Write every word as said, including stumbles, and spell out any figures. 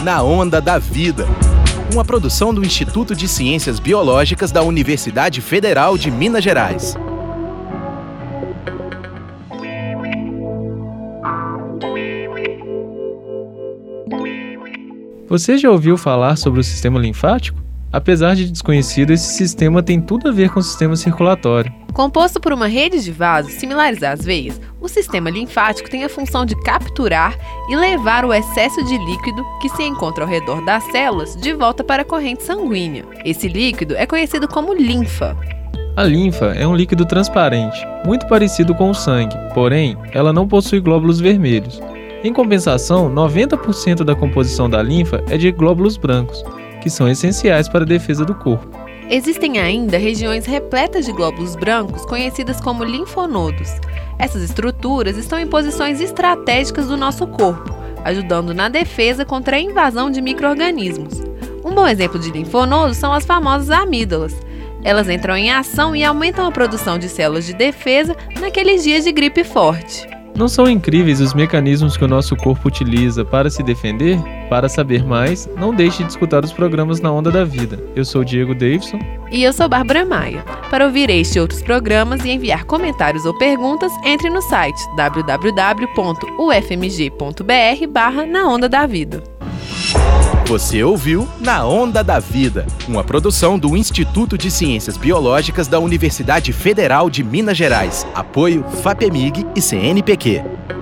Na Onda da Vida, uma produção do Instituto de Ciências Biológicas da Universidade Federal de Minas Gerais. Você já ouviu falar sobre o sistema linfático? Apesar de desconhecido, esse sistema tem tudo a ver com o sistema circulatório. Composto por uma rede de vasos similares às veias, o sistema linfático tem a função de capturar e levar o excesso de líquido que se encontra ao redor das células de volta para a corrente sanguínea. Esse líquido é conhecido como linfa. A linfa é um líquido transparente, muito parecido com o sangue, porém, ela não possui glóbulos vermelhos. Em compensação, noventa por cento da composição da linfa é de glóbulos brancos, que são essenciais para a defesa do corpo. Existem ainda regiões repletas de glóbulos brancos, conhecidas como linfonodos. Essas estruturas estão em posições estratégicas do nosso corpo, ajudando na defesa contra a invasão de micro-organismos. Um bom exemplo de linfonodos são as famosas amígdalas. Elas entram em ação e aumentam a produção de células de defesa naqueles dias de gripe forte. Não são incríveis os mecanismos que o nosso corpo utiliza para se defender? Para saber mais, não deixe de escutar os programas Na Onda da Vida. Eu sou Diego Davidson. E eu sou Bárbara Maia. Para ouvir este e outros programas e enviar comentários ou perguntas, entre no site w w w ponto u f m g ponto b r barra Na Onda da Vida. Você ouviu Na Onda da Vida, uma produção do Instituto de Ciências Biológicas da Universidade Federal de Minas Gerais. Apoio FAPEMIG e C N Pq.